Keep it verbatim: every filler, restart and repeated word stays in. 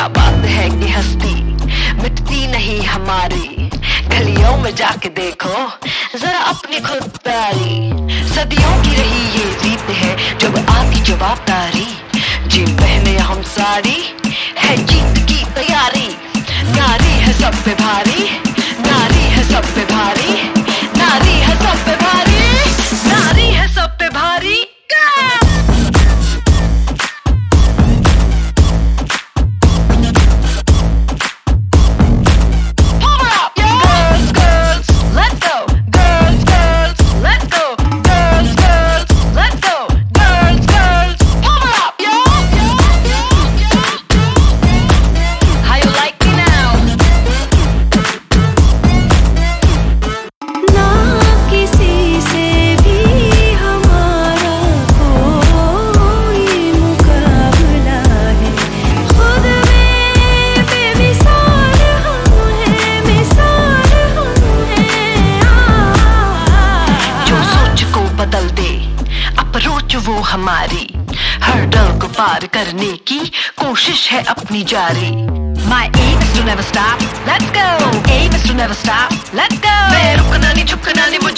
क्या बात है कि हस्ती मिटती नहीं हमारी। गलियों में जाके देखो जरा अपनी खुददारी। सदियों की रही ये रीत है जब आती जवाबदारी। जी पहने हम साड़ी है जीत की तैयारी। नारी है सब पे भारी, नारी है सब पे भारी, नारी है सब पे भारी, नारी है सब पे भारी। बदल दे अप्रोच वो हमारी, हर डर को पार करने की कोशिश है अपनी जारी। My aim is to never stop, let's go. Aim is to never stop, let's go. मैं रुकना नहीं झुकना नहीं